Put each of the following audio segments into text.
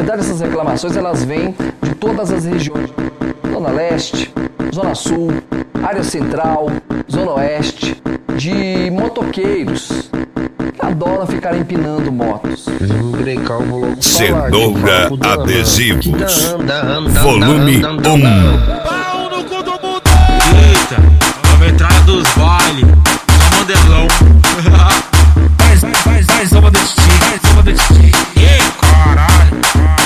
verdade, essas reclamações elas vêm de todas as regiões. Zona Leste, Zona Sul, Área Central, Zona Oeste, de motoqueiros que adoram ficar empinando motos. Cenoura Adesivos, volume 1. Pau no cu do mundo! Eita, a metralha dos baile, só modelão. Faz uma desse tipo, Ei, caralho.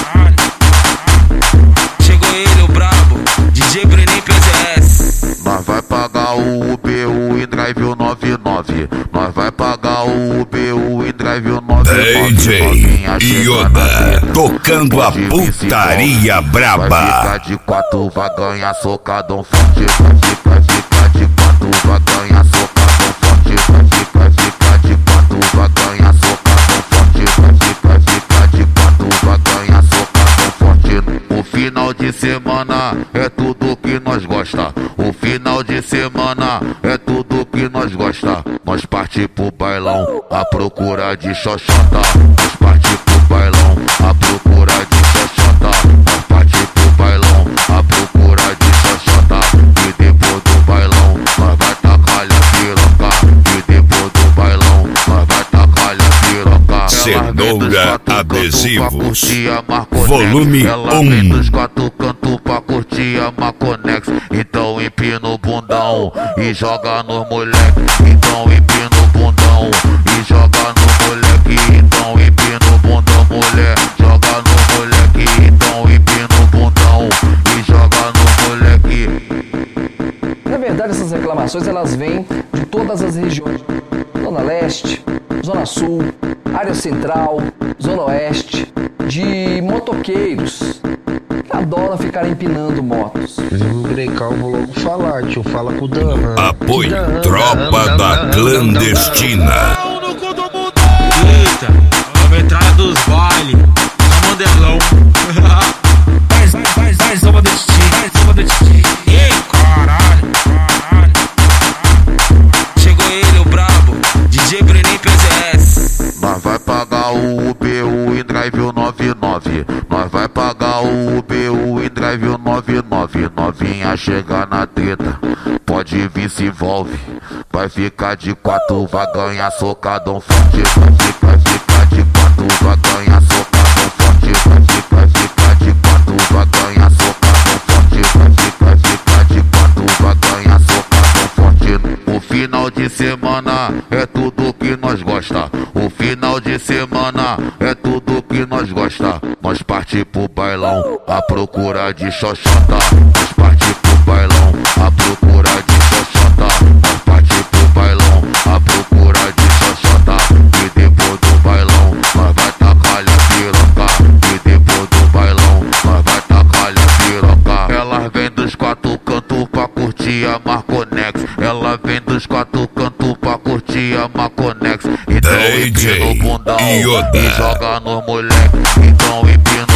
Chegou ele, o brabo, DJ Brenem PZS. Nós vai pagar o UBU e drive o 99. Nós vai pagar o UBU e drive o 99. DJ Yoda, tocando a putaria braba. Vai ficar de 4, vai ganhar socadão forte. Vai ficar de 4, vai ganhar socadão forte. Vai ficar de 4, vai ganhar socadão forte. Vai ficar de 4, vai ganhar socadão forte. O final de semana é tudo que nós gosta. O final de semana é tudo que nós gosta. Nós parti pro bailão à procura de xoxota. Nós parti pro bailão à procura de xoxota. Nós parti pro bailão à procura de xoxota. E depois do bailão nós vai tacar-lhe a piroca. E depois do bailão nós vai tacar-lhe a piroca. Cenoura Adesivos, volume 1. Dos 4 cantos pra curtir a Maconex. Então empina o bundão e joga no moleque. Então empina o bundão e joga no moleque. Então empina o bundão, mulher, joga no moleque. Então empina o bundão e joga no moleque. Na verdade, essas reclamações elas vêm de todas as regiões. Zona Leste, Zona Sul, Área Central, Zona Oeste, de motoqueiros que adoram ficar empinando motos. Vou logo falar, tio, fala com o Dan. Apoio Tropa da Clandestina. Pau no cu do mundo! Eita, a metralha dos baile, só modelão. Faz uma desse tipo, Ei, caralho. Chegou ele, o brabo, DJ Brenem PZS. Nós vai pagar o UBU e drive o 99. Nós vai pagar o UBU e drive o 99. Novinha chegar na treta, pode vir, se envolve. Vai ficar de 4, vai ganhar socadão forte. Vai ficar de 4, vai ganhar socadão forte. Vai ficar de 4, vai ganhar socadão forte. Vai ficar de 4, vai ganhar socadão forte. O final de semana é tudo que nós gosta. O final de semana é tudo que nós gosta. Nós parti pro bailão à procura de xoxota. Nós parti pro bailão à procura de xoxota. Nós parti pro bailão à procura de xoxota. E depois do bailão nós vai tacar-lhe a piroca. E depois do bailão nós vai tacar-lhe a piroca. Ela vem dos 4 cantos pra curtir a Maconex. Ela vem dos 4 cantos pra curtir a Maconex. Então empina o bundão e joga no moleque. Então empina